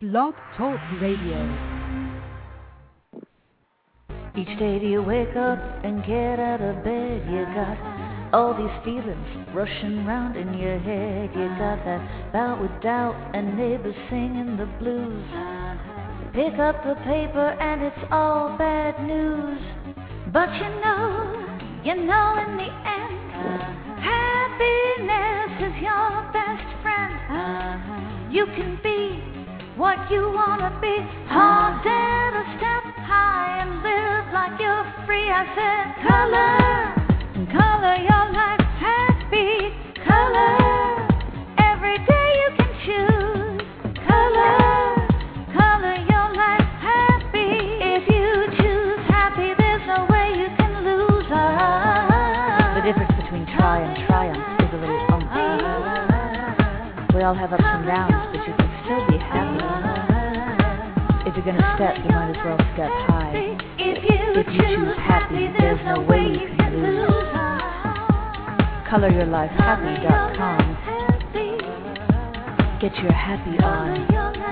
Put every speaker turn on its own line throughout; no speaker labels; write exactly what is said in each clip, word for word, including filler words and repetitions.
Blog Talk Radio.
Each day do you wake up and get out of bed? You got all these feelings rushing round in your head. You got that bout with doubt and neighbors singing the blues. Pick up the paper and it's all bad news. But you know, you know in the end, happiness is your best friend. You can be what you wanna be. Oh, dare to step high and live like you're free. I said, color, color your life happy. Color, every day you can choose. Color, color your life happy. If you choose happy, there's no way you can lose. Ah,
the difference between try and triumph is a little umpty. We all have ups and downs, but you can still be happy. If you're gonna step, you might as well step high. If you choose happy, there's no way you can lose. color your life happy dot com. Get your happy on.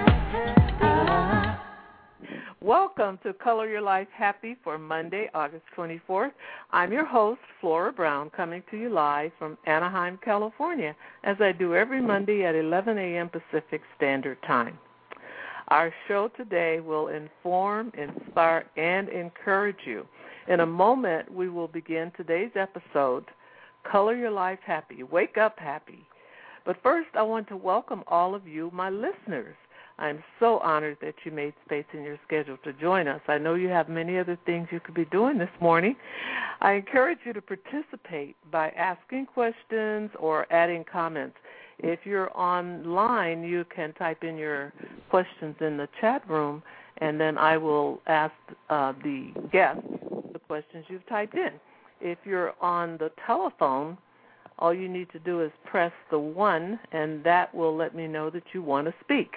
Welcome to Color Your Life Happy for Monday, August twenty-fourth. I'm your host, Flora Brown, coming to you live from Anaheim, California, as I do every Monday at eleven a.m. Pacific Standard Time. Our show today will inform, inspire, and encourage you. In a moment, we will begin today's episode, Color Your Life Happy, Wake Up Happy. But first, I want to welcome all of you, my listeners. I'm so honored that you made space in your schedule to join us. I know you have many other things you could be doing this morning. I encourage you to participate by asking questions or adding comments. If you're online, you can type in your questions in the chat room, and then I will ask uh, the guests the questions you've typed in. If you're on the telephone, all you need to do is press the one, and that will let me know that you want to speak.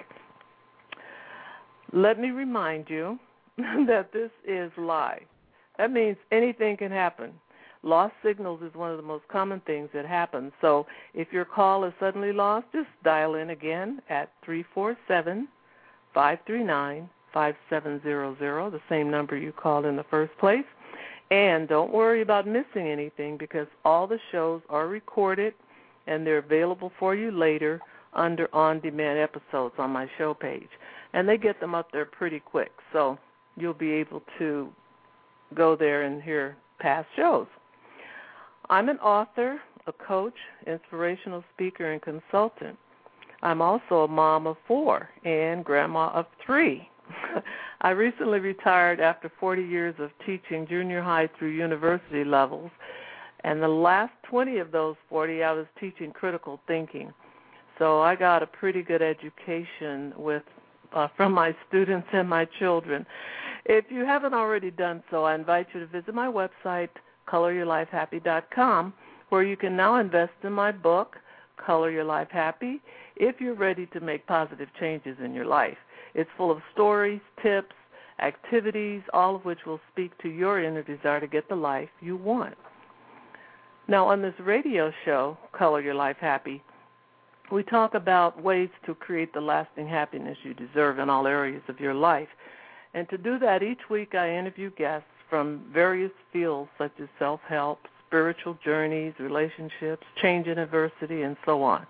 Let me remind you that this is live. That means anything can happen. Lost signals is one of the most common things that happens. So if your call is suddenly lost, just dial in again at three four seven, five three nine, five seven zero zero, the same number you called in the first place. And don't worry about missing anything because all the shows are recorded and they're available for you later under on-demand episodes on my show page. And they get them up there pretty quick, so you'll be able to go there and hear past shows. I'm an author, a coach, inspirational speaker, and consultant. I'm also a mom of four and grandma of three. I recently retired after forty years of teaching junior high through university levels, and the last twenty of those forty I was teaching critical thinking. So I got a pretty good education with uh, from my students and my children. If you haven't already done so, I invite you to visit my website, color your life happy dot com, where you can now invest in my book, Color Your Life Happy, if you're ready to make positive changes in your life. It's full of stories, tips, activities, all of which will speak to your inner desire to get the life you want. Now, on this radio show, Color Your Life Happy, we talk about ways to create the lasting happiness you deserve in all areas of your life. And to do that, each week I interview guests from various fields such as self-help, spiritual journeys, relationships, change and adversity, and so on.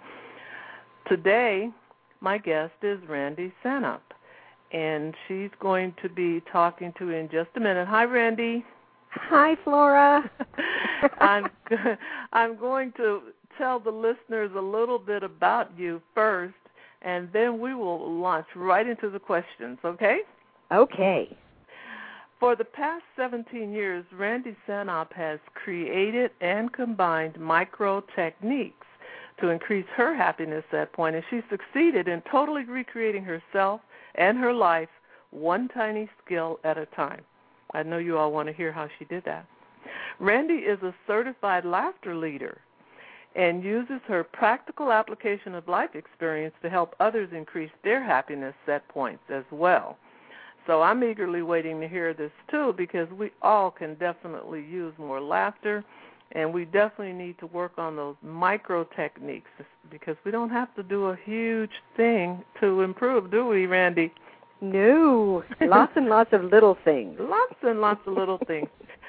Today, my guest is Randy Sanup, and she's going to be talking to you in just a minute. Hi, Randy.
Hi, Flora.
I'm, I'm going to tell the listeners a little bit about you first, and then we will launch right into the questions, okay?
Okay.
For the past seventeen years, Randy Sanup has created and combined micro techniques to increase her happiness set point, and she succeeded in totally recreating herself and her life one tiny skill at a time. I know you all want to hear how she did that. Randy is a certified laughter leader and uses her practical application of life experience to help others increase their happiness set points as well. So I'm eagerly waiting to hear this, too, because we all can definitely use more laughter And we definitely need to work on those micro techniques because we don't have to do a huge thing to improve, do we, Randy?
No, lots and lots of little things.
Lots and lots of little things.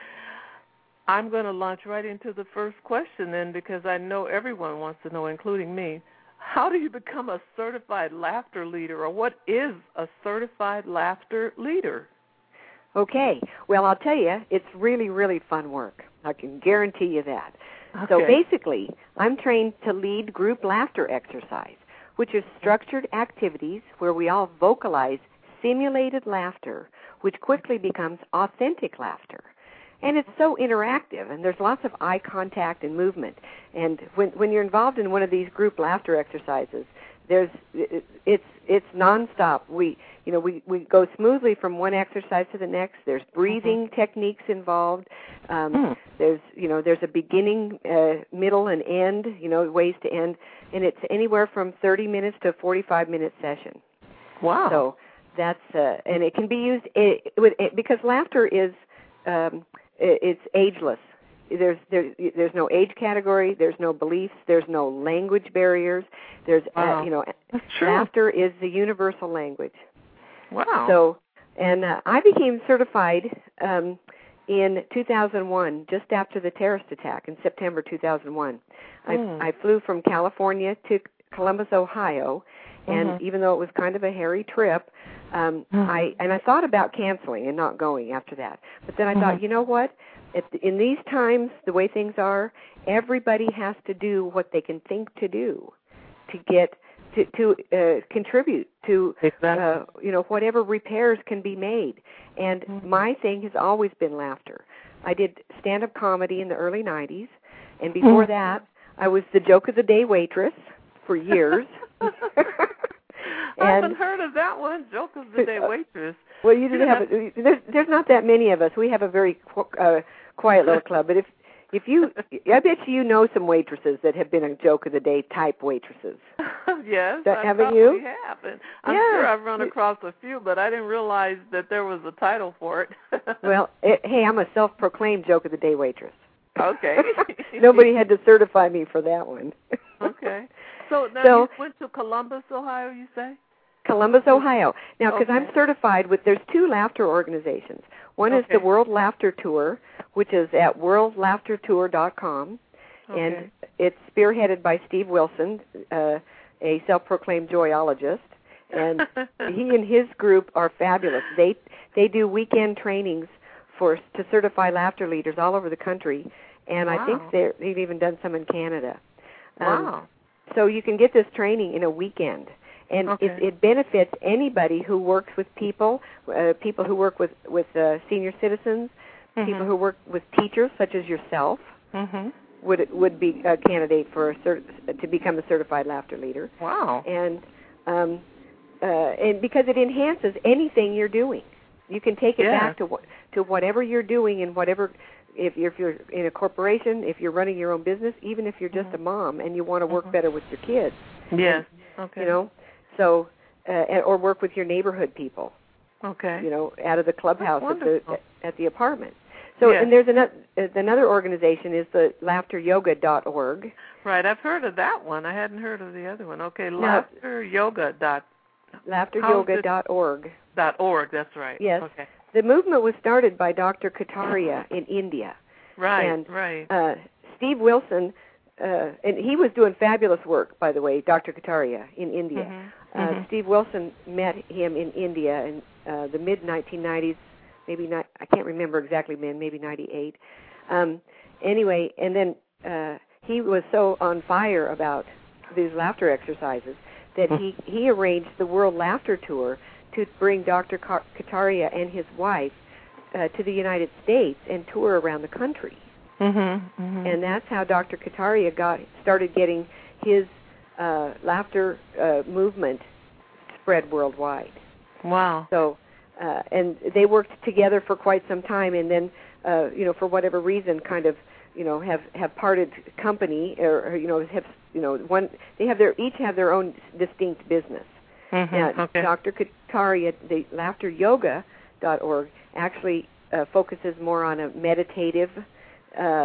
I'm going to launch right into the first question then because I know everyone wants to know, including me. How do you become a certified laughter leader, or what is a certified laughter leader?
Okay. Well, I'll tell you, it's really, really fun work. I can guarantee you that.
Okay.
So basically, I'm trained to lead group laughter exercise, which is structured activities where we all vocalize simulated laughter, which quickly becomes authentic laughter. And it's so interactive, and there's lots of eye contact and movement. And when when you're involved in one of these group laughter exercises, there's it, it's it's nonstop. We you know we, we go smoothly from one exercise to the next. There's breathing mm-hmm. techniques involved. Um, mm. There's you know there's a beginning, uh, middle, and end. You know ways to end, and it's anywhere from thirty minutes to a forty-five minute session.
Wow.
So that's uh, and it can be used it, with it, because laughter is. Um, It's ageless. There's there, there's no age category. There's no beliefs. There's no language barriers. There's
wow.
uh, you know,
That's true.
Laughter is the universal language.
Wow.
So, and uh, I became certified um, in two thousand one, just after the terrorist attack in September two thousand one. Mm. I I flew from California to Columbus, Ohio, and mm-hmm. even though it was kind of a hairy trip. Um, mm-hmm. I and I thought about canceling and not going after that. But then I mm-hmm. thought, you know what? If, in these times, the way things are, everybody has to do what they can think to do to get to, to uh, contribute to exactly. uh, you know whatever repairs can be made. And mm-hmm. my thing has always been laughter. I did stand-up comedy in the early nineties, and before mm-hmm. that, I was the joke of the day waitress for years.
I haven't heard of that one, joke of the day waitress.
Well, you didn't have. A, there's there's not that many of us. We have a very uh, quiet little club. But if if you, I bet you know some waitresses that have been a joke of the day type waitresses.
Yes,
that,
I
haven't
probably
you?
have. And I'm
yeah.
sure I've run across a few, but I didn't realize that there was a title for it.
Well, it, hey, I'm a self-proclaimed joke of the day waitress.
Okay.
Nobody had to certify me for that one.
Okay. So now
so,
you went to Columbus, Ohio, you say?
Columbus, Ohio. Now, because
okay.
I'm certified with, there's two laughter organizations. One okay. is the World Laughter Tour, which is at world laughter tour dot com, okay. and it's spearheaded by Steve Wilson, uh, a self-proclaimed joyologist, and he and his group are fabulous. They they do weekend trainings for to certify laughter leaders all over the country, and
wow.
I think they're, they've even done some in Canada.
Wow.
Um, so you can get this training in a weekend. And
okay.
it, it benefits anybody who works with people, uh, people who work with, with uh, senior citizens, mm-hmm. people who work with teachers, such as yourself,
mm-hmm.
would would be a candidate for a cert- to become a certified laughter leader.
Wow.
And um, uh, and because it enhances anything you're doing. You can take it
yeah.
back to what, to whatever you're doing and whatever, if you're, if you're in a corporation, if you're running your own business, even if you're just mm-hmm. a mom and you want to work mm-hmm. better with your kids.
Yes.
And,
okay.
You know. So, uh, or work with your neighborhood people.
Okay.
You know, out of the clubhouse
at
the at the apartment. So,
yes.
and there's another another organization is the laughter yoga dot org.
Right, I've heard of that one. I hadn't heard of the other one. Okay, laughter yoga dot
laughter yoga dot org.
Dot org. That's right.
Yes.
Okay.
The movement was started by Doctor Kataria in India.
Right.
And,
right.
Uh, Steve Wilson. Uh, and he was doing fabulous work, by the way, Doctor Kataria in India.
Mm-hmm.
Uh,
mm-hmm.
Steve Wilson met him in India in uh, the mid nineteen nineties, maybe not, I can't remember exactly when, maybe ninety-eight. Um, anyway, and then uh, he was so on fire about these laughter exercises that he, he arranged the World Laughter Tour to bring Doctor Kataria and his wife uh, to the United States and tour around the country.
Mm-hmm, mm-hmm.
And that's how Doctor Kataria got started getting his uh, laughter uh, movement spread worldwide.
Wow.
So, uh, and they worked together for quite some time, and then, uh, you know, for whatever reason, kind of, you know, have, have parted company, or, or you know, have, you know, one. They have their each have their own distinct business.
Mm-hmm,
now,
okay.
Doctor Kataria, the laughter yoga dot org, actually uh, focuses more on a meditative. Uh,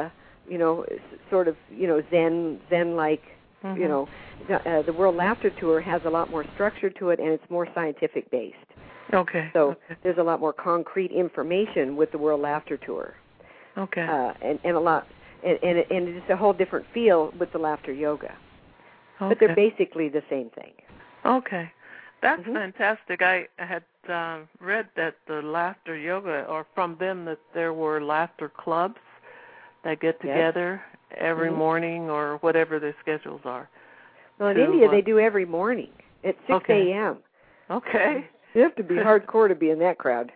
you know, sort of, you know, Zen, Zen-like, mm-hmm. you know, the, uh, the World Laughter Tour has a lot more structure to it, and it's more scientific-based.
Okay.
So
okay.
there's a lot more concrete information with the World Laughter Tour.
Okay.
Uh, and, and a lot, and, and, and it's a whole different feel with the laughter yoga.
Okay.
But they're basically the same thing.
Okay. That's
mm-hmm.
fantastic. I had uh, read that the laughter yoga, or from them that there were laughter clubs that get together yes. every mm-hmm. morning or whatever their schedules are.
Well, in
to,
India,
uh,
they do every morning at six
okay.
a.m.
Okay.
You have to be hardcore to be in that crowd.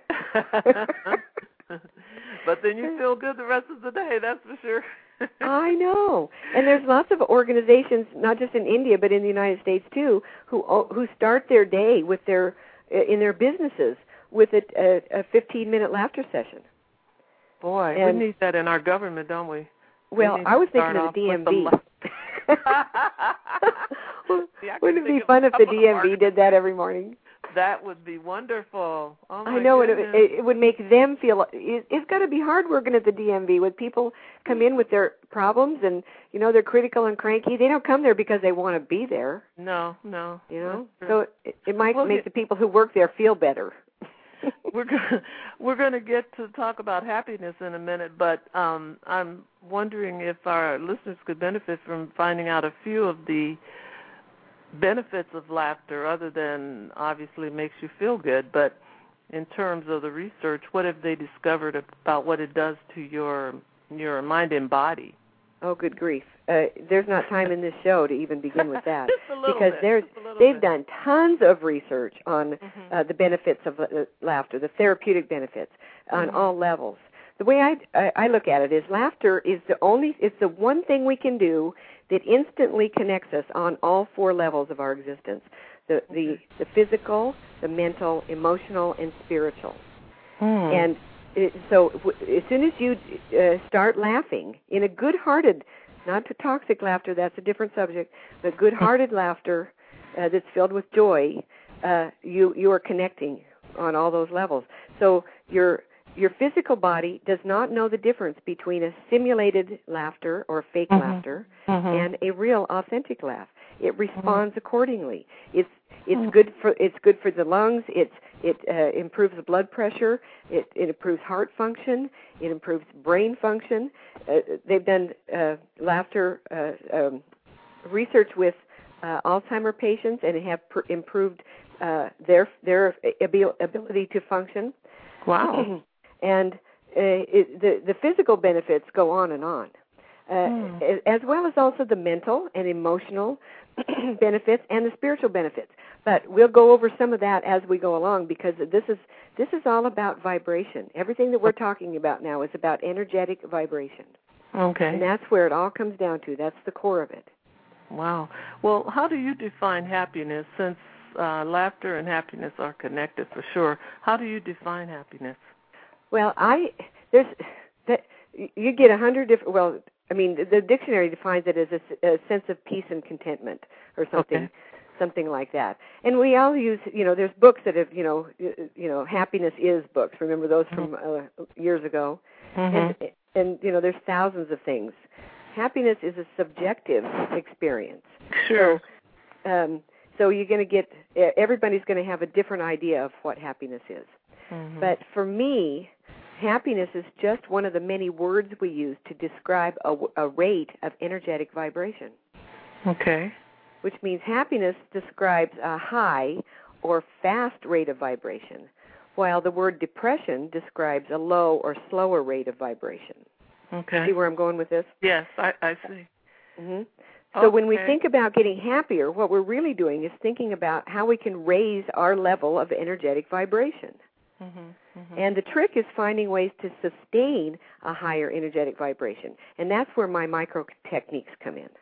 But then you feel good the rest of the day, that's for sure.
I know. And there's lots of organizations, not just in India, but in the United States, too, who who start their day with their in their businesses with a, a, a fifteen-minute laughter session.
Boy,
and,
we need that in our government, don't we?
Well,
we
I was thinking of the D M V.
The yeah,
Wouldn't it be fun if the D M V did that every morning?
That would be wonderful. Oh my
I know it,
goodness.
it. It would make them feel. It, it's got to be hard working at the D M V with people come in with their problems and you know they're critical and cranky. They don't come there because they want to be there.
No, no.
You know, so it, it might
well,
make
yeah.
the people who work there feel better.
we're gonna, we're going to get to talk about happiness in a minute, but um, I'm wondering if our listeners could benefit from finding out a few of the benefits of laughter, other than obviously it makes you feel good, but in terms of the research, what have they discovered about what it does to your your mind and body?
Oh, good grief. Uh, there's not time in this show to even begin with that.
Just a little
because
bit.
there's
Just a little
they've
bit.
done tons of research on
mm-hmm.
uh, the benefits of uh, laughter, the therapeutic benefits on
mm-hmm.
all levels. The way I, I I look at it is laughter is the only it's the one thing we can do that instantly connects us on all four levels of our existence: the the, the physical, the mental, emotional, and spiritual.
Mm.
And it, so w- as soon as you uh, start laughing in a good-hearted, not the toxic laughter, that's a different subject, but good-hearted laughter uh, that's filled with joy, uh, you you are connecting on all those levels. So your your physical body does not know the difference between a simulated laughter or fake
mm-hmm.
laughter
mm-hmm.
and a real, authentic laugh. It responds mm-hmm. accordingly. It's it's
mm-hmm.
good for it's good for the lungs. It's it uh, improves the blood pressure. It it improves heart function. It improves brain function. Uh, they've done uh, laughter uh, um, research with uh, Alzheimer patients, and have pr- improved uh, their their ability to function.
Wow.
And uh, it, the the physical benefits go on and on, uh, mm. as well as also the mental and emotional benefits and the spiritual benefits. But we'll go over some of that as we go along, because this is this is all about vibration. Everything that we're talking about now is about energetic vibration.
Okay.
And that's where it all comes down to. That's the core of it.
Wow. Well, how do you define happiness? Since uh, laughter and happiness are connected for sure, how do you define happiness?
Well, I there's that you get a hundred different. Well, I mean, the, the dictionary defines it as a, a sense of peace and contentment, or something,
okay.
something like that. And we all use, you know, there's books that have, you know, you know, happiness is books. Remember those from uh, years ago?
Mm-hmm.
And, and you know, there's thousands of things. Happiness is a subjective experience.
Sure.
So, um, so you're going to get everybody's going to have a different idea of what happiness is.
Mm-hmm.
But for me, happiness is just one of the many words we use to describe a, a rate of energetic vibration.
Okay.
Which means happiness describes a high or fast rate of vibration, while the word depression describes a low or slower rate of vibration.
Okay.
See where I'm going with this?
Yes, I, I see.
Mm-hmm. So
okay.
when we think about getting happier, what we're really doing is thinking about how we can raise our level of energetic vibration.
Mm-hmm, mm-hmm.
And the trick is finding ways to sustain a higher energetic vibration. And that's where my micro techniques come in.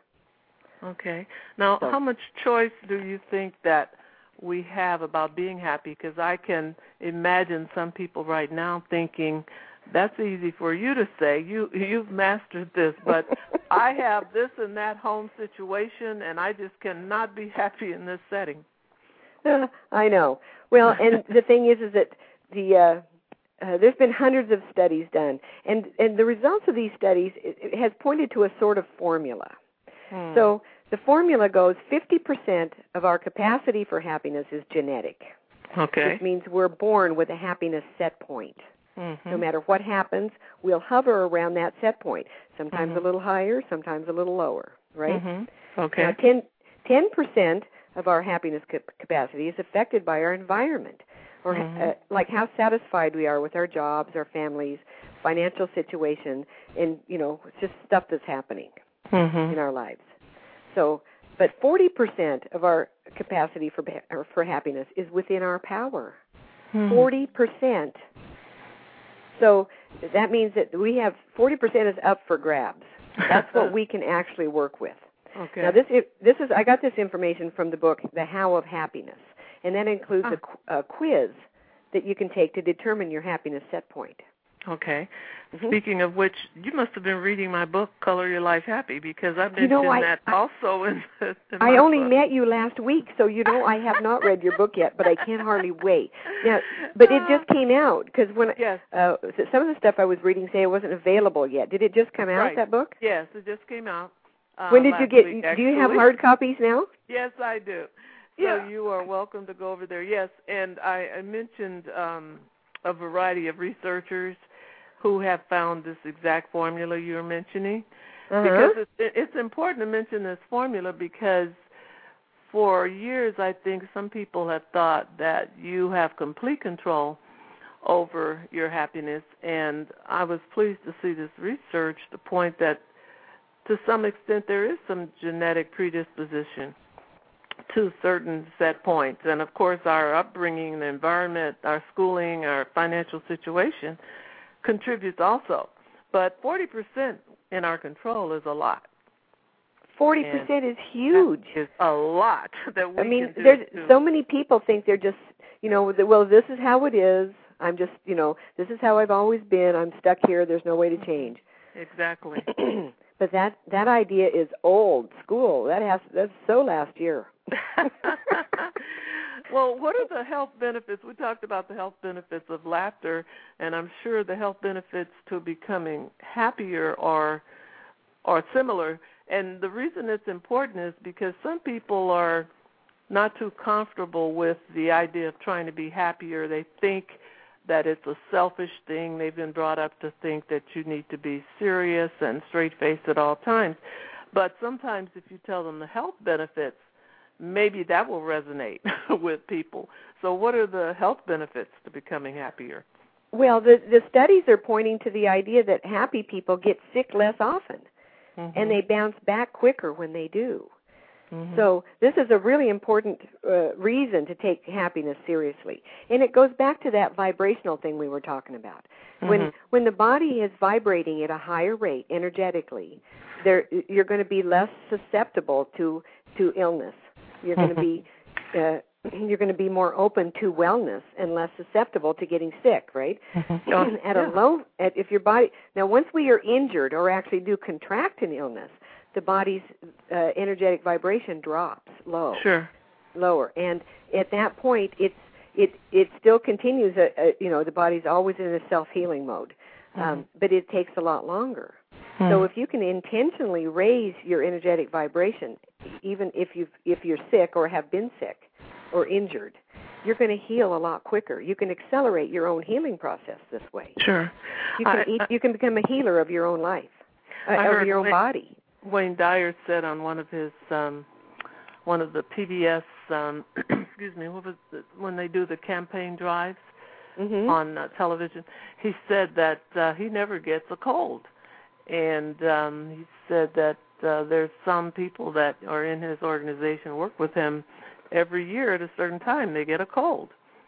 Okay. Now,
so,
how much choice do you think that we have about being happy? Because I can imagine some people right now thinking, that's easy for you to say. You, you've mastered this, but I have this and that home situation, and I just cannot be happy in this setting.
I know. Well, and the thing is, is that the uh, uh, there's been hundreds of studies done, and and the results of these studies it, it has pointed to a sort of formula. Hmm. So the formula goes: fifty percent of our capacity for happiness is genetic.
Okay.
Which means we're born with a happiness set point.
Mm-hmm.
No matter what happens, we'll hover around that set point. Sometimes
mm-hmm.
a little higher, sometimes a little lower, right?
Mm-hmm. Okay.
Now, ten, ten percent of our happiness capacity is affected by our environment, or
mm-hmm.
uh, like how satisfied we are with our jobs, our families, financial situation, and, you know, it's just stuff that's happening
mm-hmm.
in our lives. So, but forty percent of our capacity for or for happiness is within our power.
Mm-hmm.
forty percent. So that means that we have forty percent is up for grabs. That's what we can actually work with.
Okay.
Now this this is I got this information from the book The How of Happiness, and that includes
ah.
a, a quiz that you can take to determine your happiness set point.
Okay.
Mm-hmm.
Speaking of which, you must have been reading my book, Color Your Life Happy, because I've mentioned
you know, I,
that
I,
also in, in
I
my
only
book.
met you last week, so you know I have not read your book yet, but I can't hardly wait. Now, but it just came out because when
yes.
uh, some of the stuff I was reading say it wasn't available yet. Did it just come out,
right.
that book?
Yes, it just came out. Uh,
when did you get?
Week,
do you have hard copies now?
Yes, I do. So
yeah.
you are welcome to go over there. Yes, and I, I mentioned um, a variety of researchers who have found this exact formula you're mentioning.
Uh-huh.
Because it's, it's important to mention this formula because for years I think some people have thought that you have complete control over your happiness, and I was pleased to see this research to point that to some extent there is some genetic predisposition to certain set points. And, of course, our upbringing, the environment, our schooling, our financial situation contributes also. But forty percent in our control is a lot.
forty percent is huge.
That is a lot that we
I mean,
can do.
there's
too.
so many people think they're just, you know, well, this is how it is. I'm just, you know, this is how I've always been. I'm stuck here. There's no way to change.
Exactly.
But that that idea is old school. That has that's so last year.
Well, what are the health benefits? We talked about the health benefits of laughter, and I'm sure the health benefits to becoming happier are are similar. And the reason it's important is because some people are not too comfortable with the idea of trying to be happier. They think that it's a selfish thing. They've been brought up to think that you need to be serious and straight-faced at all times. But sometimes if you tell them the health benefits, maybe that will resonate with people. So what are the health benefits to becoming happier?
Well, the, the studies are pointing to the idea that happy people get sick less often, mm-hmm. and they bounce back quicker when they do. Mm-hmm. So this is a really important uh, reason to take happiness seriously. And it goes back to that vibrational thing we were talking about. Mm-hmm. When when the body is vibrating at a higher rate energetically, there you're going to be less susceptible to, to illness. You're going to be uh, you're going to be more open to wellness and less susceptible to getting sick, right? Mm-hmm. At
yeah.
a low, at, if your body now once we are injured or actually do contract an illness, the body's uh, energetic vibration drops low,
sure,
lower, and at that point, it's it it still continues. A, a, you know, the body's always in a self-healing mode, um, mm-hmm. but it takes a lot longer. Mm-hmm. So if you can intentionally raise your energetic vibration, even if you if you're sick or have been sick or injured, you're going to heal a lot quicker. You can accelerate your own healing process this way.
Sure,
you can
I,
eat,
I,
you can become a healer of your own life, uh, of your own
Wayne,
body.
Wayne Dyer said on one of his um, one of the P B S um, excuse me, what was the, when they do the campaign drives mm-hmm. on uh, television, he said that uh, he never gets a cold. And um, he said that uh, there's some people that are in his organization work with him every year at a certain time they get a cold.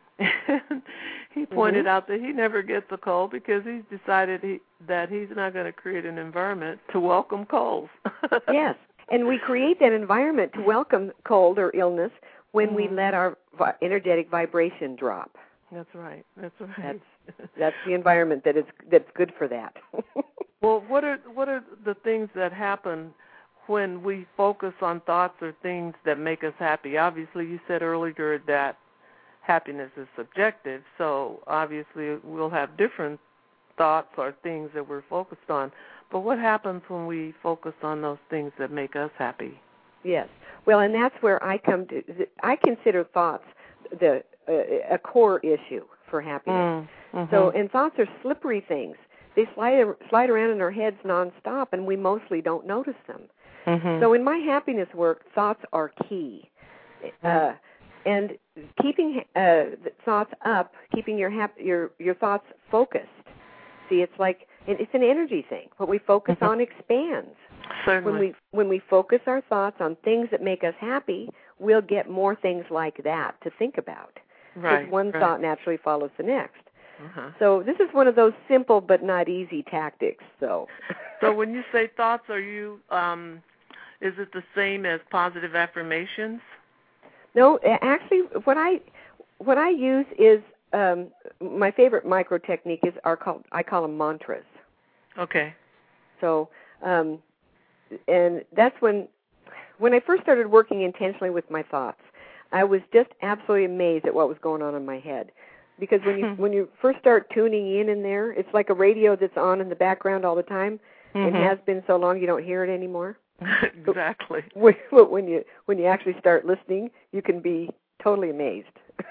And he pointed mm-hmm. out that he never gets a cold because he's decided he, that he's not going to create an environment to welcome colds.
Yes, and we create that environment to welcome cold or illness when mm-hmm. we let our vi- energetic vibration drop.
That's right. That's right.
That's, that's the environment that is that's good for that.
Well, what are what are the things that happen when we focus on thoughts or things that make us happy? Obviously, you said earlier that happiness is subjective, so obviously we'll have different thoughts or things that we're focused on. But what happens when we focus on those things that make us happy?
Yes. Well, and that's where I come to. I consider thoughts the uh, a core issue for happiness.
Mm, mm-hmm.
So, and thoughts are slippery things. They slide slide around in our heads nonstop, and we mostly don't notice them.
Mm-hmm.
So, in my happiness work, thoughts are key. Uh, and keeping uh, thoughts up, keeping your hap- your your thoughts focused. See, it's like it's an energy thing. What we focus
mm-hmm.
on expands.
Certainly.
When we when we focus our thoughts on things that make us happy, we'll get more things like that to think about.
Right.
Because one
right.
thought naturally follows the next.
Uh-huh.
So this is one of those simple but not easy tactics. So.
So when you say thoughts, are you um, is it the same as positive affirmations?
No, actually, what I what I use is um, my favorite micro technique is are called I call them mantras.
Okay.
So, um, and that's when when I first started working intentionally with my thoughts, I was just absolutely amazed at what was going on in my head. Because when you when you first start tuning in in there, it's like a radio that's on in the background all the time.
Mm-hmm.
It has been so long you don't hear it anymore.
Exactly.
But when you when you actually start listening, you can be totally amazed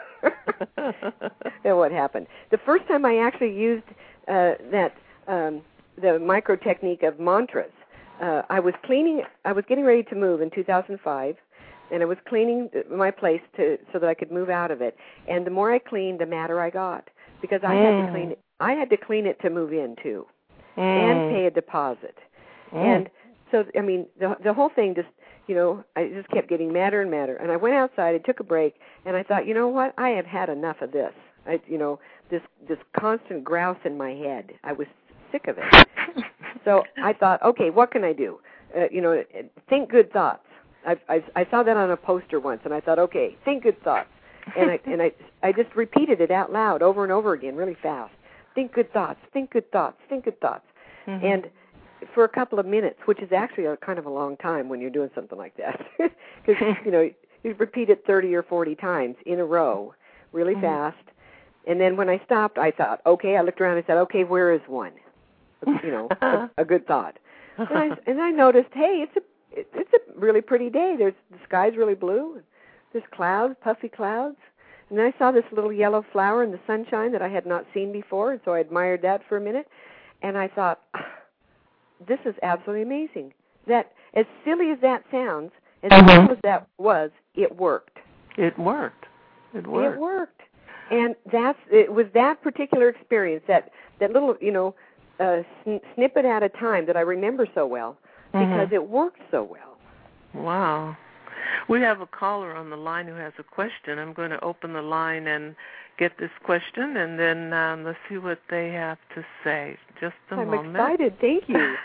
at what happened. The first time I actually used uh, that um, the micro technique of mantras, uh, I was cleaning. I was getting ready to move in two thousand five, and I was cleaning my place to so that I could move out of it. And the more I cleaned, the madder I got because I mm. had to clean it. I had to clean it to move in too, mm. and pay a deposit. Mm. And so, I mean, the the whole thing just, you know, I just kept getting madder and madder. And I went outside, I took a break, and I thought, you know what? I have had enough of this. I, you know, this this constant grouse in my head. I was sick of it. So I thought, okay, what can I do? Uh, you know, think good thoughts. I, I I saw that on a poster once, and I thought, okay, think good thoughts. And I and I I just repeated it out loud over and over again, really fast. Think good thoughts. Think good thoughts. Think good thoughts. Mm-hmm. And for a couple of minutes, which is actually a kind of a long time when you're doing something like that, because you know you repeat it thirty or forty times in a row, really mm-hmm. fast. And then when I stopped, I thought, okay, I looked around and said, okay, where is one? You know, a, a good thought. And I, and I noticed, hey, it's a it's a really pretty day. There's the sky's really blue. There's clouds, puffy clouds. And then I saw this little yellow flower in the sunshine that I had not seen before, and so I admired that for a minute. And I thought, this is absolutely amazing. That, as silly as that sounds, as
mm-hmm.
simple as that was, it worked.
It worked. It worked.
It worked. And that's it was that particular experience, that, that little, you know, uh, sn- snippet at a time that I remember so well because mm-hmm. it worked so well.
Wow. We have a caller on the line who has a question. I'm going to open the line and get this question, and then um, let's see what they have to say. Just a
I'm
moment.
I'm excited. Thank you.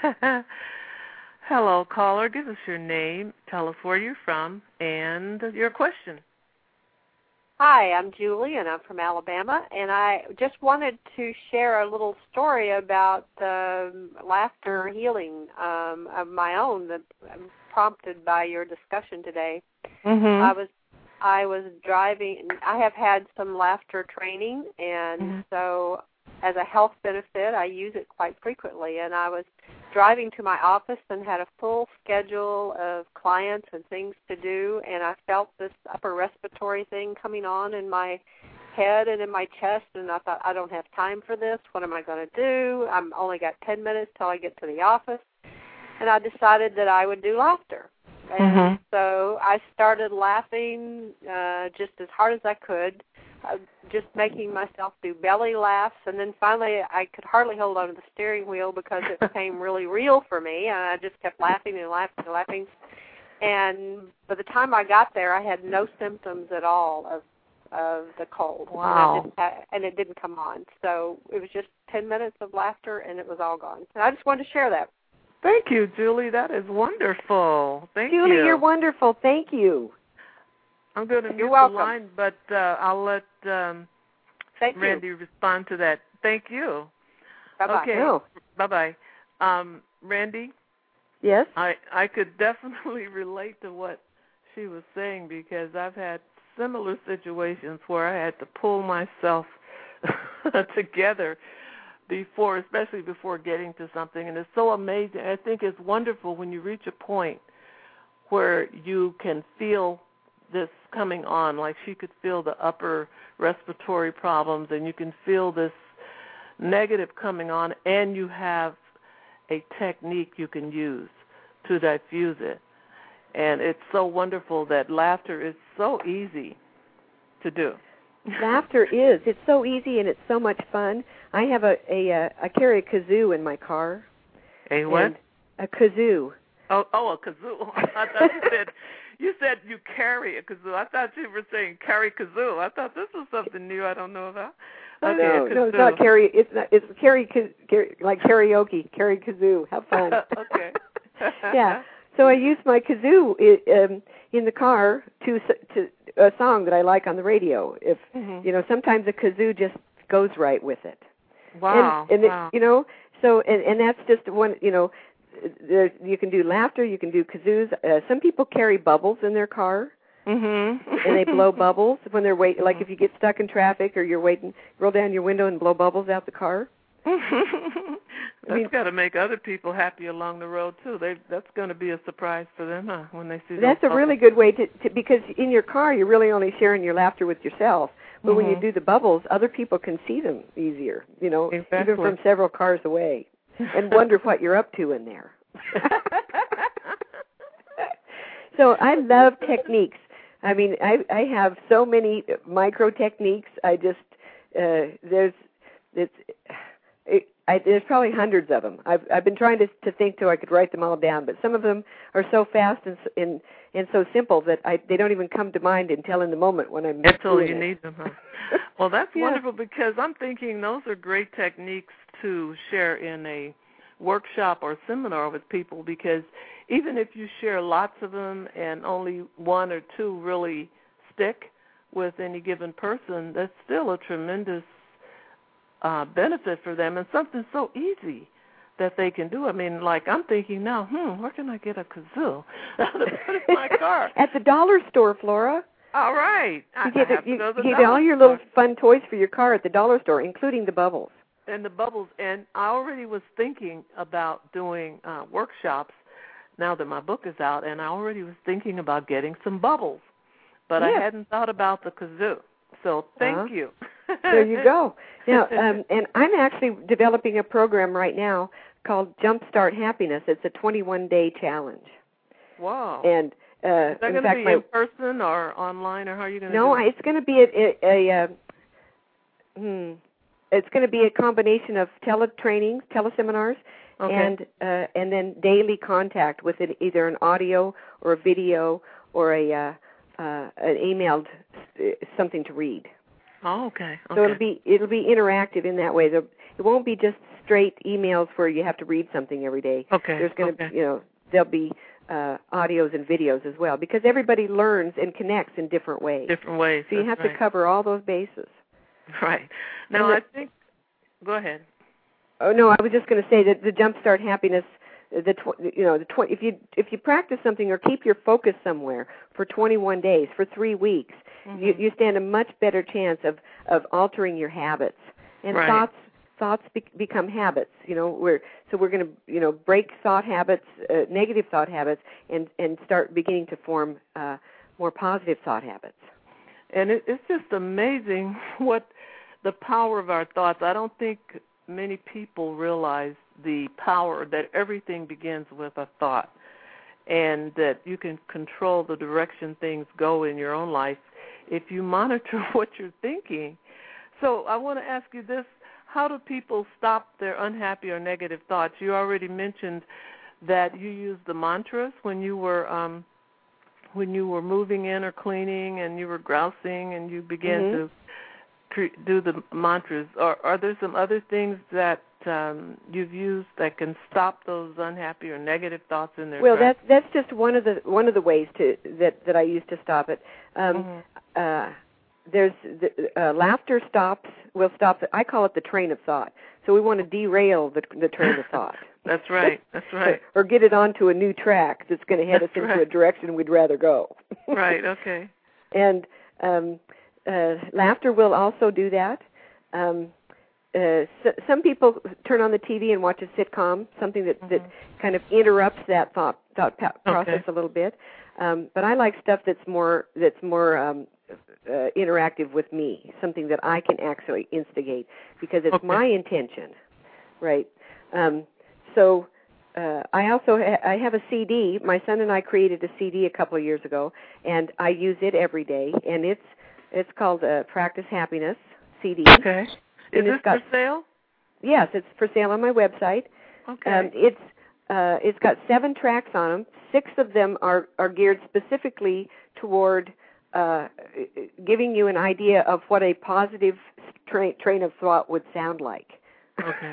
Hello, caller. Give us your name. Tell us where you're from and your question.
Hi, I'm Julie, and I'm from Alabama, and I just wanted to share a little story about um, laughter healing um, of my own that um, prompted by your discussion today.
Mm-hmm.
I was I was driving. I have had some laughter training, and mm-hmm. so as a health benefit, I use it quite frequently. And I was driving to my office and had a full schedule of clients and things to do, and I felt this upper respiratory thing coming on in my head and in my chest, and I thought, I don't have time for this. What am I going to do? I'm only got ten minutes till I get to the office. And I decided that I would do laughter. And
mm-hmm.
so I started laughing uh, just as hard as I could, uh, just making myself do belly laughs. And then finally I could hardly hold on to the steering wheel because it became really real for me. And I just kept laughing and laughing and laughing. And by the time I got there, I had no symptoms at all of of the cold.
Wow.
And, I and it didn't come on. So it was just ten minutes of laughter, and it was all gone. And I just wanted to share that.
Thank you, Julie. That is wonderful. Thank
Julie,
you.
Julie, you're wonderful. Thank you.
I'm going to mute the
welcome.
line, but uh, I'll let um,
Thank
Randy
you.
respond to that. Thank you.
Bye-bye.
Okay.
Oh.
Bye-bye. Um, Randy?
Yes?
I, I could definitely relate to what she was saying because I've had similar situations where I had to pull myself together before, especially before getting to something. And it's so amazing. I think it's wonderful when you reach a point where you can feel this coming on, like she could feel the upper respiratory problems, and you can feel this negative coming on, and you have a technique you can use to diffuse it. And it's so wonderful that laughter is so easy to do.
Laughter is. It's so easy and it's so much fun. I have a, a, a I carry a kazoo in my car.
A what?
A kazoo.
Oh, oh, a kazoo. I thought you said you said you carry a kazoo. I thought you were saying carry kazoo. I thought this was something new I don't know about.
Oh,
okay,
no, no, it's not carry. It's not. It's carry, carry like karaoke. Carry kazoo. Have fun.
Okay.
Yeah. So I use my kazoo um, in the car to to a song that I like on the radio. If mm-hmm. you know, sometimes a kazoo just goes right with it.
Wow.
And, and
wow.
It, you know, so and, and that's just one. You know, there, you can do laughter. You can do kazoos. Uh, some people carry bubbles in their car.
Mm-hmm.
And they blow bubbles when they're waiting. Like if you get stuck in traffic or you're waiting, roll down your window and blow bubbles out the car.
That's
I mean,
got to make other people happy along the road too. They that's going to be a surprise for them, huh? When they see
that's
those
a really good way to, to because in your car you're really only sharing your laughter with yourself. But mm-hmm. when you do the bubbles, other people can see them easier. You know,
exactly.
even from several cars away, and wonder what you're up to in there. So I love techniques. I mean, I I have so many micro techniques. I just uh, there's it's. It, I, there's probably hundreds of them. I've I've been trying to to think till I could write them all down, but some of them are so fast and and, and so simple that I they don't even come to mind until in the moment when I'm
until you
it.
need them. Huh? Well, that's
yeah.
wonderful because I'm thinking those are great techniques to share in a workshop or seminar with people, because even if you share lots of them and only one or two really stick with any given person, that's still a tremendous Uh, benefit for them, and something so easy that they can do. I mean, like I'm thinking now, hmm, where can I get a kazoo to put in my car?
At the dollar store, Flora.
All right.
You get,
I have
you,
to go to the
you get
dollar
all your
store.
little fun toys for your car at the dollar store, including the bubbles.
And the bubbles. And I already was thinking about doing uh, workshops now that my book is out, and I already was thinking about getting some bubbles, but
yeah.
I hadn't thought about the kazoo. So thank
uh-huh.
you.
There you go. Now, um, and I'm actually developing a program right now called Jumpstart Happiness. It's a twenty-one day challenge.
Wow.
And uh,
is that
in
going
fact,
to be
my,
in person or online, or how are you going to
no,
do it?
No, it's going to be a, a, a, a hmm, it's going to be a combination of teletrainings, teleseminars,
okay.
and uh, and then daily contact with it, either an audio or a video or a uh, uh, an emailed something to read.
Oh, okay. okay.
So it'll be it'll be interactive in that way. There, it won't be just straight emails where you have to read something every day.
Okay.
There's going to
okay.
you know there'll be uh, audios and videos as well, because everybody learns and connects in different ways.
Different ways.
So you have
right.
to cover all those bases.
Right. Now
the,
I think. Go ahead.
Oh no, I was just going to say that the Jumpstart Happiness. The tw- you know the tw- if you if you practice something or keep your focus somewhere for twenty-one days, for three weeks, mm-hmm. you you stand a much better chance of, of altering your habits. And
right.
thoughts thoughts be- become habits. You know we're so we're going to you know break thought habits, uh, negative thought habits, and and start beginning to form uh, more positive thought habits.
And it, it's just amazing what the power of our thoughts. I don't think many people realize the power that everything begins with a thought, and that you can control the direction things go in your own life if you monitor what you're thinking. So I want to ask you this: how do people stop their unhappy or negative thoughts? You already mentioned that you used the mantras when you were um, when you were moving in or cleaning, and you were grousing, and you began
mm-hmm.
to cre- do the mantras. Or are there some other things that um, you've used that can stop those unhappy or negative thoughts in their
well,
tracks?
that's that's just one of the one of the ways to that, that I use to stop it. Um,
mm-hmm.
uh, there's the, uh, laughter stops. Will stop. The, I call it the train of thought. So we want to derail the the train of thought.
That's right. That's right.
or, or get it onto a new track that's going to head
that's
us into
right.
a direction we'd rather go.
Right. Okay.
And Um, uh, laughter will also do that. Um, uh, so, some people turn on the T V and watch a sitcom, something that, mm-hmm. that kind of interrupts that thought thought pa- process okay. a little bit. Um, but I like stuff that's more that's more um, uh, interactive with me, something that I can actually instigate because it's okay. my intention, right? Um, so uh, I also ha- I have a C D. My son and I created a C D a couple of years ago, and I use it every day. And it's it's called uh, Practice Happiness C D.
Okay. Is this
got,
for sale?
Yes, it's for sale on my website.
Okay.
Um, it's uh, it's got seven tracks on them. Six of them are, are geared specifically toward uh, giving you an idea of what a positive tra- train of thought would sound like.
Okay.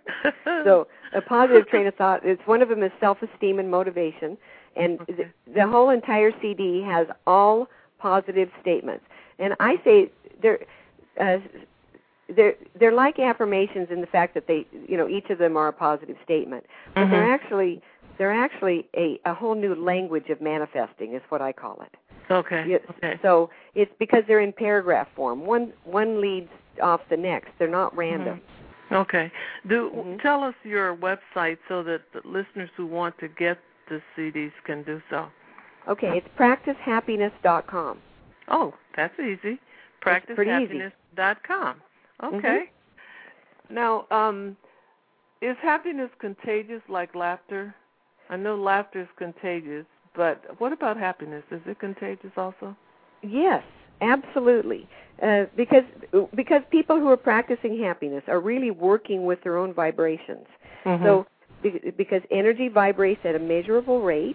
So a positive train of thought is one of them is self-esteem and motivation, and okay. the, the whole entire C D has all positive statements. And I say they're uh, they're they're like affirmations in the fact that they you know each of them are a positive statement, but mm-hmm. they're actually they're actually a, a whole new language of manifesting is what I call it.
Okay.
Yes,
okay.
So it's because they're in paragraph form. One one leads off the next. They're not random.
Mm-hmm. Okay. Do
mm-hmm.
tell us your website so that the listeners who want to get the C Ds can do so.
Okay, it's practice happiness dot com.
Oh, that's easy. practice happiness dot com. Okay. Mm-hmm. Now, um, is happiness contagious like laughter? I know laughter is contagious, but what about happiness? Is it contagious also?
Yes, absolutely. Uh, because because people who are practicing happiness are really working with their own vibrations. Mm-hmm. So be, because energy vibrates at a measurable rate,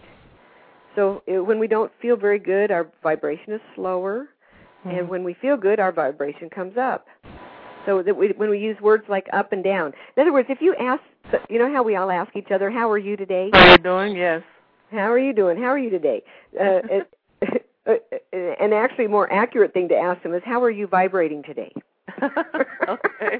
so it, when we don't feel very good, our vibration is slower, mm-hmm. and when we feel good, our vibration comes up. So that we, when we use words like up and down. In other words, if you ask, you know how we all ask each other, how are you today?
How are you doing? Yes.
How are you doing? How are you today? Uh, an actually more accurate thing to ask them is, how are you vibrating today?
Okay.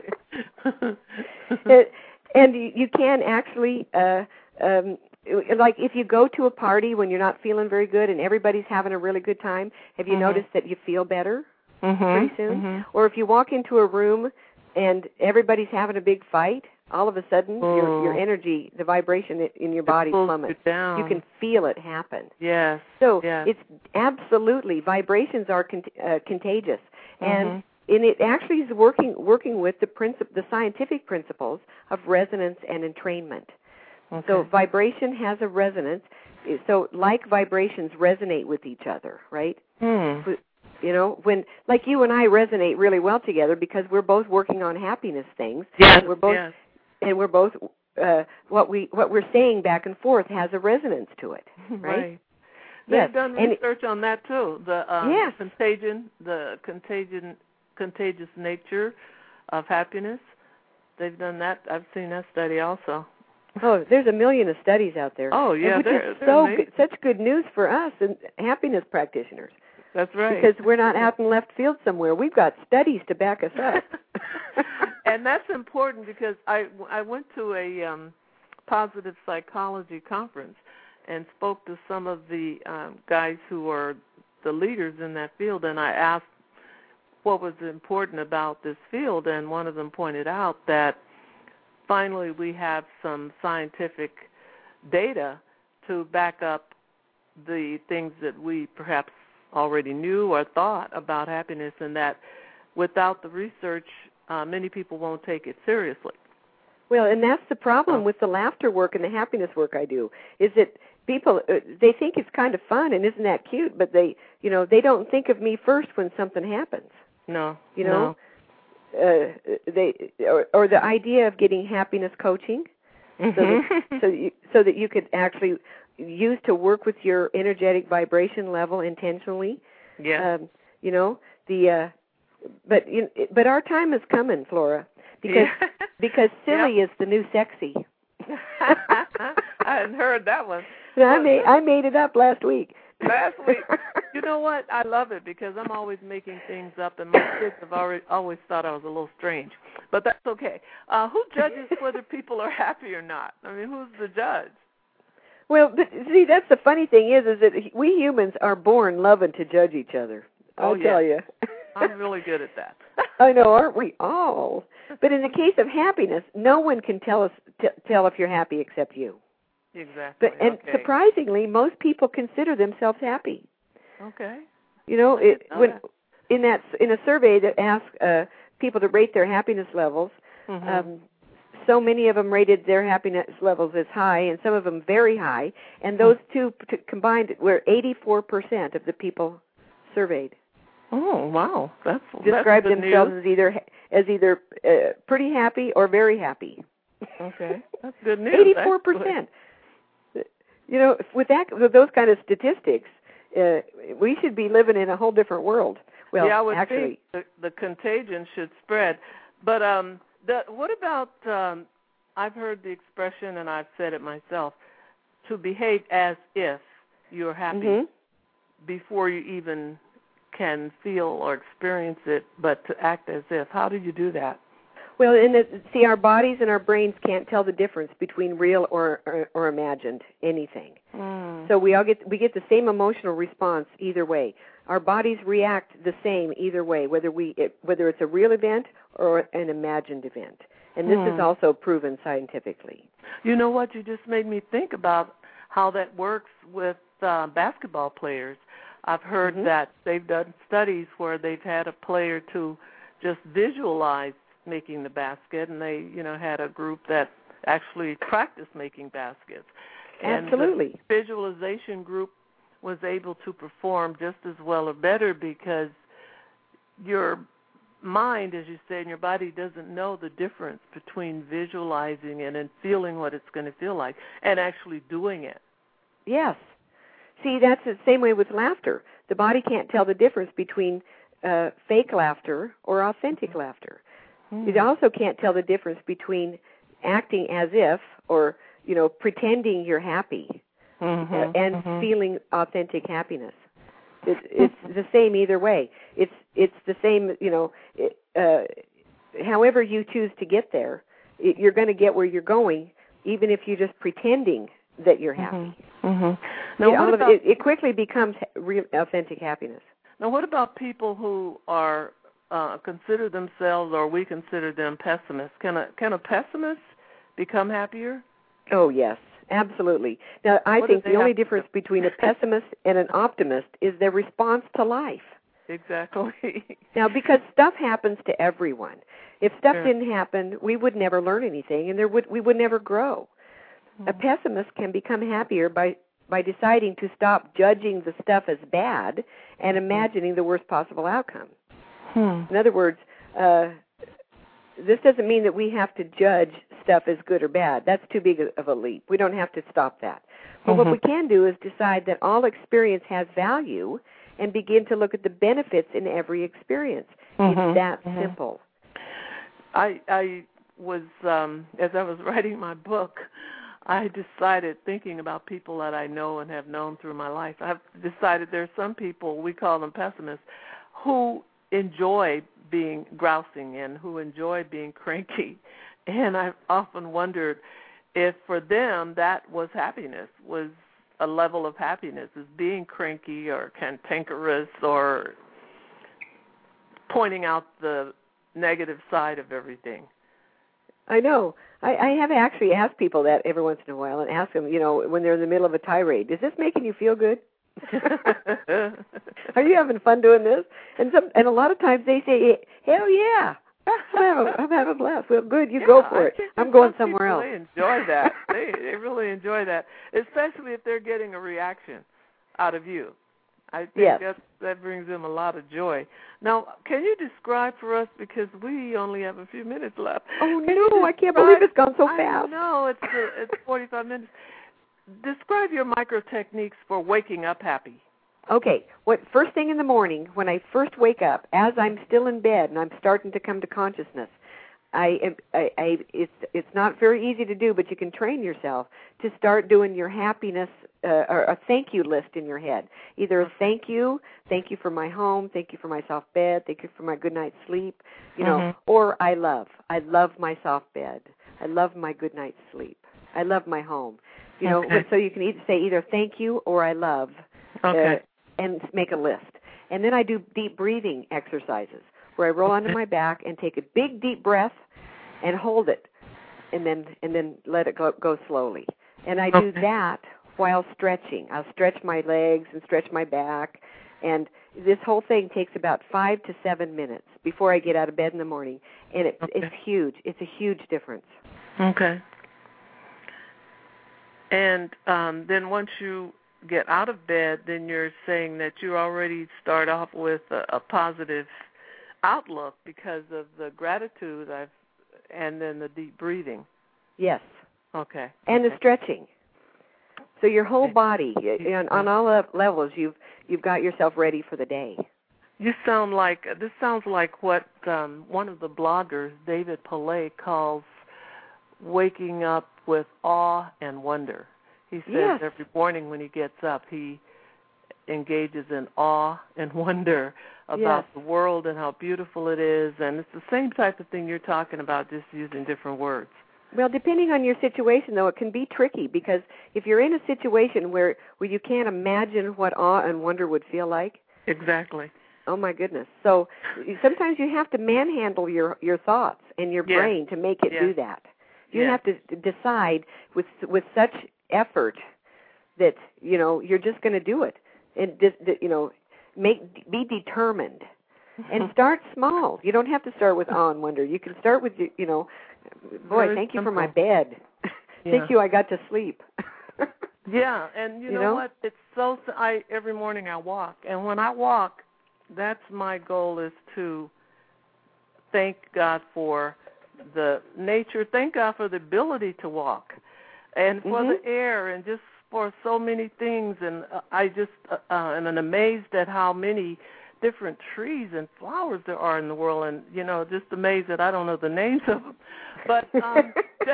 and, and you can actually, uh, um, like if you go to a party when you're not feeling very good and everybody's having a really good time, have you mm-hmm. noticed that you feel better?
Mm-hmm,
pretty soon.
mm-hmm.
Or if you walk into a room and everybody's having a big fight, all of a sudden
oh.
your your energy, the vibration in your body plummets.
You,
you can feel it happen.
Yes.
So
yes.
it's absolutely, vibrations are con- uh, contagious.
Mm-hmm.
And and it actually is working working with the princip- the scientific principles of resonance and entrainment.
Okay.
So vibration has a resonance. So like vibrations resonate with each other, right?
Hmm.
You know, when like you and I resonate really well together because we're both working on happiness things.
Yes,
we're both,
yes.
and we're both uh, what we what we're saying back and forth has a resonance to it, right?
Right.
Yes.
They've done
and
research on that too. The um,
yes.
contagion, the contagion, contagious nature of happiness. They've done that. I've seen that study also.
Oh, there's a million of studies out there.
Oh yeah,
which
they're,
is
they're
so
amazing.
good, such good news for us and happiness practitioners.
That's right.
Because we're not out in left field somewhere. We've got studies to back us up.
And that's important because I, I went to a um, positive psychology conference and spoke to some of the um, guys who are the leaders in that field, and I asked what was important about this field, and one of them pointed out that finally we have some scientific data to back up the things that we perhaps already knew or thought about happiness, and that without the research, uh, many people won't take it seriously.
Well, and that's the problem with the laughter work and the happiness work I do, is that people, uh, they think it's kind of fun and isn't that cute, but they, you know, they don't think of me first when something happens.
No,
You know?
no.
Uh, they or, or the idea of getting happiness coaching,
Mm-hmm.
so that, so, you, so that you could actually use to work with your energetic vibration level intentionally.
Yeah.
Um, you know the, uh, but you, but our time is coming, Flora, because
yeah.
because silly
yep.
is the new sexy.
I hadn't heard that one.
I made I made it up last week.
Last week. You know what? I love it because I'm always making things up, and my kids have already always thought I was a little strange. But that's okay. Uh, who judges whether people are happy or not? I mean, who's the judge?
Well, but see, that's the funny thing is, is that we humans are born loving to judge each other. I'll
oh,
tell
yeah.
you.
I'm really good at that.
I know, aren't we all? But in the case of happiness, no one can tell us t- tell if you're happy except you.
Exactly.
But and
okay.
surprisingly, most people consider themselves happy.
Okay.
You know, it,
know
when
that.
in that in a survey that asked uh, people to rate their happiness levels,
mm-hmm.
um, so many of them rated their happiness levels as high, and some of them very high. And those two t- combined were eighty-four percent of the people surveyed.
Oh wow, that's
described
that's
themselves
news.
as either as either uh, pretty happy or very happy.
Okay, that's good news.
Eighty-four percent. You know, with that, with those kind of statistics, uh, we should be living in a whole different world. Well,
yeah, I would
actually,
think the, the contagion should spread. But um, the, what about? Um, I've heard the expression, and I've said it myself, to behave as if you're happy
mm-hmm.
before you even can feel or experience it, but to act as if. How do you do that?
Well, in the, see, our bodies and our brains can't tell the difference between real or or, or imagined anything.
Mm.
So we all get we get the same emotional response either way. Our bodies react the same either way, whether we it, whether it's a real event or an imagined event. And this mm. is also proven scientifically.
You know what? You just made me think about how that works with uh, basketball players. I've heard
mm-hmm.
that they've done studies where they've had a player to just visualize making the basket, and they, you know, had a group that actually practiced making baskets.
Absolutely.
And the visualization group was able to perform just as well or better because your mind, as you say, and your body doesn't know the difference between visualizing it and feeling what it's going to feel like and actually doing it.
Yes. See, that's the same way with laughter. The body can't tell the difference between uh, fake laughter or authentic mm-hmm. laughter. Mm-hmm. It also can't tell the difference between acting as if or, you know, pretending you're happy
mm-hmm.
uh, and
mm-hmm.
feeling authentic happiness. It, it's the same either way. It's it's the same, you know, it, uh, however you choose to get there, it, you're going to get where you're going, even if you're just pretending that you're happy.
Mm-hmm. Mm-hmm. Now,
it,
what about,
it, it quickly becomes real, authentic happiness.
Now, what about people who are uh, consider themselves, or we consider them pessimists? Can a can a pessimist become happier?
Oh yes, absolutely. Now, I
what
think the only
to
difference between a pessimist and an optimist is their response to life.
Exactly.
Now, because stuff happens to everyone. If stuff
sure.
didn't happen, we would never learn anything, and there would we would never grow. A pessimist can become happier by, by deciding to stop judging the stuff as bad and imagining the worst possible outcome.
Hmm.
In other words, uh, this doesn't mean that we have to judge stuff as good or bad. That's too big of a leap. We don't have to stop that. But
mm-hmm.
what we can do is decide that all experience has value and begin to look at the benefits in every experience.
Mm-hmm.
It's that
mm-hmm.
simple.
I, I was, um, as I was writing my book, I decided, thinking about people that I know and have known through my life, I've decided there are some people, we call them pessimists, who enjoy being grousing and who enjoy being cranky. And I've often wondered if for them that was happiness, was a level of happiness, is being cranky or cantankerous or pointing out the negative side of everything.
I know. I, I have actually asked people that every once in a while and ask them, you know, when they're in the middle of a tirade, is this making you feel good? Are you having fun doing this? And some, and a lot of times they say, hell yeah, I'm having, I'm having a blast. Well, good, you
yeah,
go for
I
it.
think
I'm going
some
somewhere
people,
else.
They enjoy that. they, they really enjoy that, especially if they're getting a reaction out of you. I think
yes.
that, that brings them a lot of joy. Now, can you describe for us, because we only have a few minutes left.
Oh,
can
no, I can't believe it's gone so
I
fast.
know, it's, a, it's forty-five minutes. Describe your micro techniques for waking up happy.
Okay, what first thing in the morning, when I first wake up, as I'm still in bed and I'm starting to come to consciousness, I, I, I it's it's not very easy to do, but you can train yourself to start doing your happiness uh, or a thank you list in your head. Either a thank you, thank you for my home, thank you for my soft bed, thank you for my good night's sleep, you know,
mm-hmm.
or I love, I love my soft bed, I love my good night's sleep, I love my home, you know.
Okay.
So you can either say either thank you or I love,
okay,
uh, and make a list. And then I do deep breathing exercises where I roll onto my back and take a big deep breath and hold it, and then and then let it go, go slowly. And I do that while stretching. I'll stretch my legs and stretch my back, and this whole thing takes about five to seven minutes before I get out of bed in the morning, and it, okay. it's huge. It's a huge difference.
Okay. And um, then once you get out of bed, then you're saying that you already start off with a, a positive outlook because of the gratitude I've, and then the deep breathing.
Yes.
Okay.
And
okay.
the stretching. So your whole body, on, on all levels, you've you've got yourself ready for the day.
You sound like, this sounds like what um, one of the bloggers, David Pillay, calls waking up with awe and wonder. He says yes. every morning when he gets up, he engages in awe and wonder about yes. the world and how beautiful it is. And it's the same type of thing you're talking about, just using different words.
Well, depending on your situation, though, it can be tricky because if you're in a situation where, where you can't imagine what awe and wonder would feel like.
Exactly.
Oh, my goodness. So sometimes you have to manhandle your, your thoughts and your
yes.
brain to make it
yes.
do that. You
yes.
have to decide with with such effort that, you know, you're just going to do it. And, just, you know, make be determined. And start small. You don't have to start with awe and wonder. You can start with, you know, boy,
Very
thank you
simple.
for my bed.
Yeah.
Thank you, I got to sleep.
Yeah, and you,
you
know,
know
what? It's so, I every morning I walk. And when I walk, that's my goal, is to thank God for the nature, thank God for the ability to walk, and for
mm-hmm.
the air, and just for so many things. And uh, I just uh, uh, am amazed at how many different trees and flowers there are in the world, and, you know, just amazed that I don't know the names of them. But um,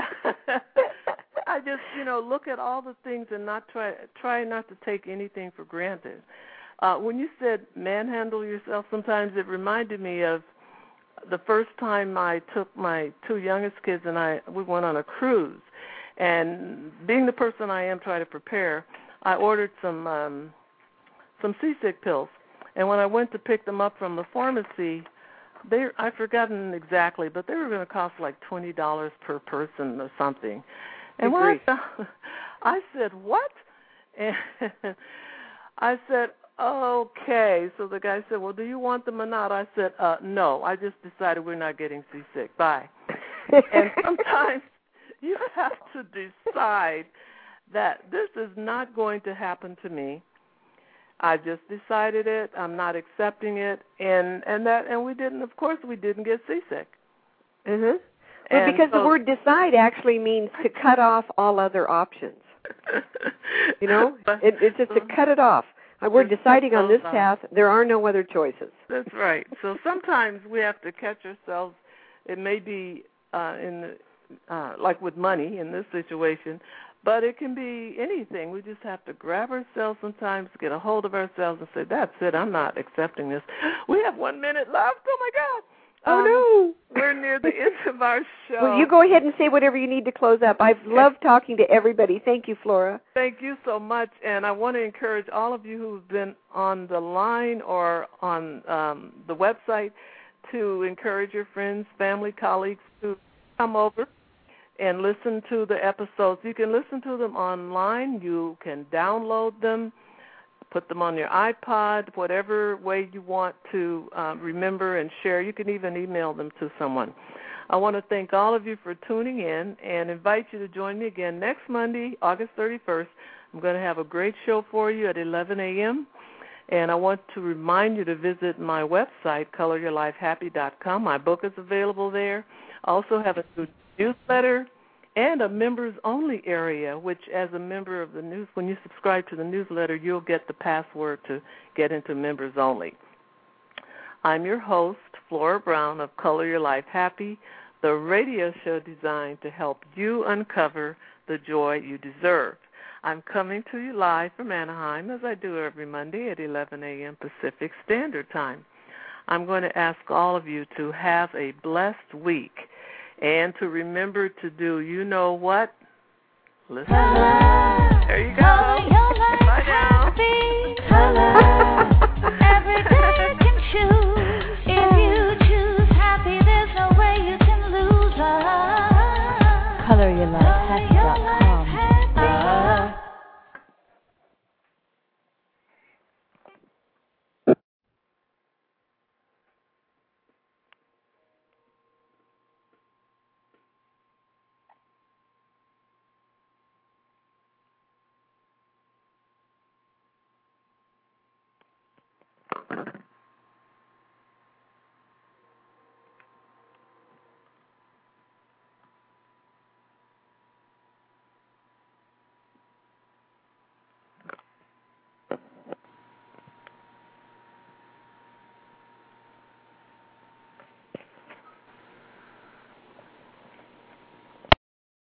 I just, you know, look at all the things and not try try not to take anything for granted. Uh, when you said manhandle yourself, sometimes it reminded me of the first time I took my two youngest kids and I we went on a cruise. And being the person I am trying to prepare, I ordered some um, some seasick pills. And when I went to pick them up from the pharmacy, they I've forgotten exactly, but they were going to cost like twenty dollars per person or something. And when I, I said, what? And I said, okay. So the guy said, well, do you want them or not? I said, uh, no. I just decided we're not getting seasick. Bye. And sometimes you have to decide that this is not going to happen to me. I just decided it. I'm not accepting it, and and that and we didn't. Of course, we didn't get seasick.
Mhm. Well, because so, the word "decide" actually means to cut off all other options. You know, it, it's just to cut it off. We're deciding on this path. There are no other choices.
That's right. So sometimes we have to catch ourselves. It may be uh, in the, uh, like with money in this situation. But it can be anything. We just have to grab ourselves sometimes, get a hold of ourselves, and say, that's it, I'm not accepting this. We have one minute left. Oh, my God.
Oh,
um,
no.
We're near the end of our show.
Well, you go ahead and say whatever you need to close up. I've loved talking to everybody. Thank you, Flora.
Thank you so much. And I want to encourage all of you who've been on the line or on um, the website to encourage your friends, family, colleagues to come over and listen to the episodes. You can listen to them online. You can download them, put them on your iPod, whatever way you want to uh, remember and share. You can even email them to someone. I want to thank all of you for tuning in and invite you to join me again next Monday, August thirty-first. I'm going to have a great show for you at eleven a.m., and I want to remind you to visit my website, color your life happy dot com. My book is available there. I also have a new newsletter and a members-only area, which as a member of the news, when you subscribe to the newsletter, you'll get the password to get into members-only. I'm your host, Flora Brown of Color Your Life Happy, the radio show designed to help you uncover the joy you deserve. I'm coming to you live from Anaheim, as I do every Monday at eleven a.m. Pacific Standard Time. I'm going to ask all of you to have a blessed week. And to remember to do, you know what? Listen. There you go. Bye now. Every day.
color your life has dot com.